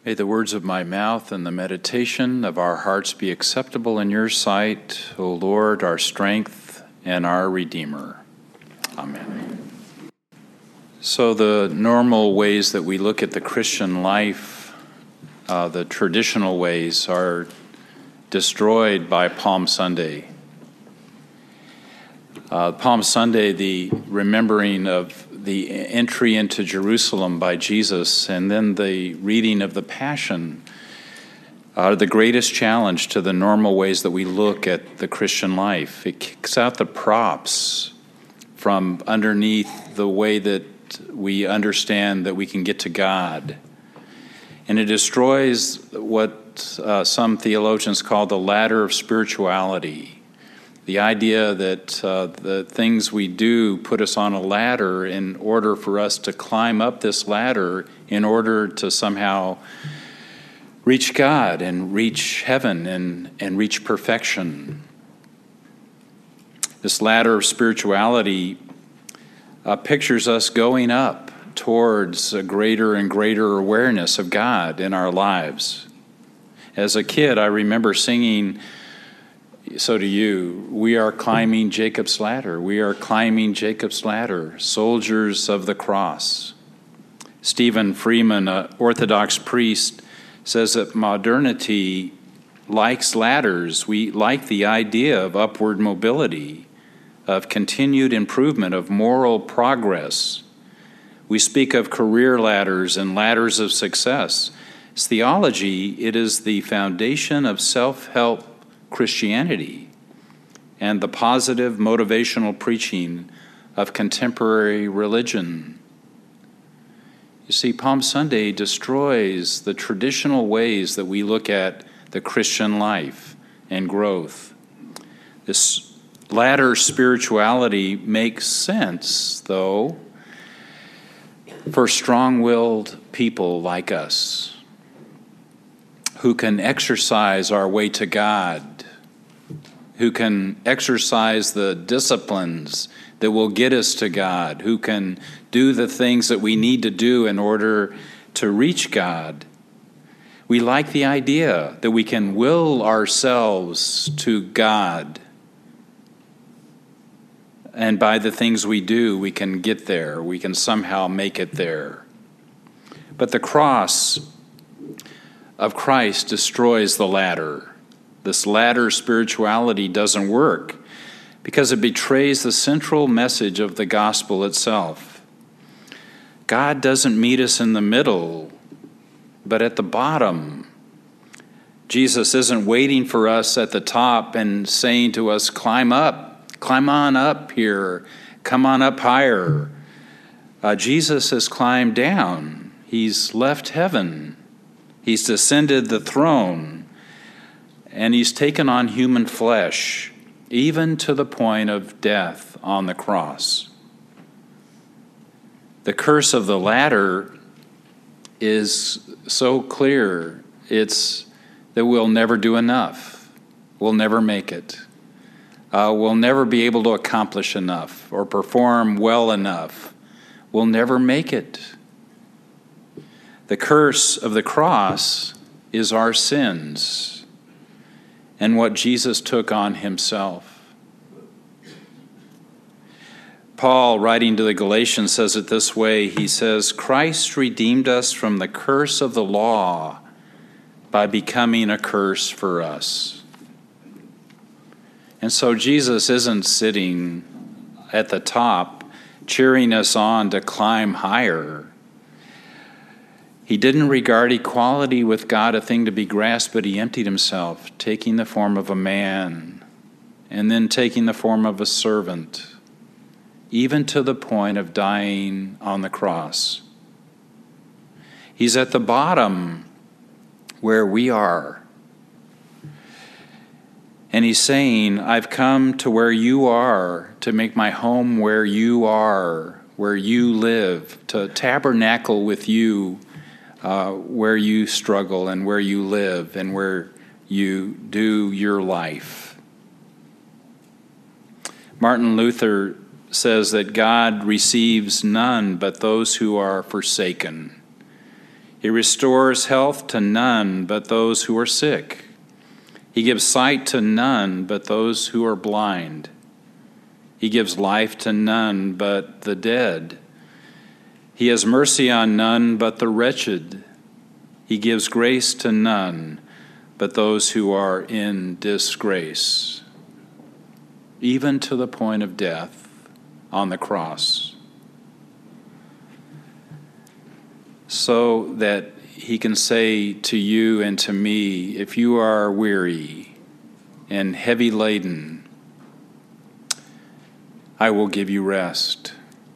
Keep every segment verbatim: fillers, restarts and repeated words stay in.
May the words of my mouth and the meditation of our hearts be acceptable in your sight, O Lord, our strength and our Redeemer. Amen. So the normal ways that we look at the Christian life, uh, the traditional ways, are destroyed by Palm Sunday. Uh, Palm Sunday, the remembering of the entry into Jerusalem by Jesus, and then the reading of the Passion, are the greatest challenge to the normal ways that we look at the Christian life. It kicks out the props from underneath the way that we understand that we can get to God. And it destroys what uh, some theologians call the ladder of spirituality. The idea that uh, the things we do put us on a ladder in order for us to climb up this ladder in order to somehow reach God and reach heaven and, and reach perfection. This ladder of spirituality uh, pictures us going up towards a greater and greater awareness of God in our lives. As a kid, I remember singing, so do you, we are climbing Jacob's ladder. We are climbing Jacob's ladder, soldiers of the cross. Stephen Freeman, an Orthodox priest, says that modernity likes ladders. We like the idea of upward mobility, of continued improvement, of moral progress. We speak of career ladders and ladders of success. As theology, it is the foundation of self-help Christianity and the positive motivational preaching of contemporary religion. You see, Palm Sunday destroys the traditional ways that we look at the Christian life and growth. This latter spirituality makes sense, though, for strong-willed people like us who can exercise our way to God, who can exercise the disciplines that will get us to God, who can do the things that we need to do in order to reach God. We like the idea that we can will ourselves to God, and by the things we do, we can get there. We can somehow make it there. But the cross of Christ destroys the ladder. This ladder spirituality doesn't work because it betrays the central message of the gospel itself. God doesn't meet us in the middle, but at the bottom. Jesus isn't waiting for us at the top and saying to us, climb up, climb on up here, come on up higher. Uh, Jesus has climbed down. He's left heaven. He's descended the throne, and he's taken on human flesh, even to the point of death on the cross. The curse of the ladder is so clear. It's that we'll never do enough. We'll never make it. Uh, we'll never be able to accomplish enough or perform well enough. We'll never make it. The curse of the cross is our sins and what Jesus took on himself. Paul, writing to the Galatians, says it this way. He says, Christ redeemed us from the curse of the law by becoming a curse for us. And so Jesus isn't sitting at the top cheering us on to climb higher. He didn't regard equality with God a thing to be grasped, but he emptied himself, taking the form of a man, and then taking the form of a servant, even to the point of dying on the cross. He's at the bottom where we are. And he's saying, I've come to where you are, to make my home where you are, where you live, to tabernacle with you, Uh, where you struggle and where you live and where you do your life. Martin Luther says that God receives none but those who are forsaken. He restores health to none but those who are sick. He gives sight to none but those who are blind. He gives life to none but the dead. He has mercy on none but the wretched. He gives grace to none but those who are in disgrace, even to the point of death on the cross, so that he can say to you and to me, if you are weary and heavy laden, I will give you rest.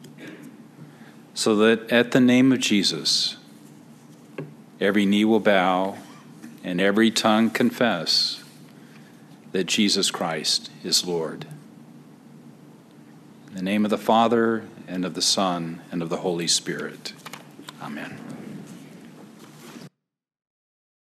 So that at the name of Jesus, every knee will bow and every tongue confess that Jesus Christ is Lord. In the name of the Father, and of the Son, and of the Holy Spirit. Amen.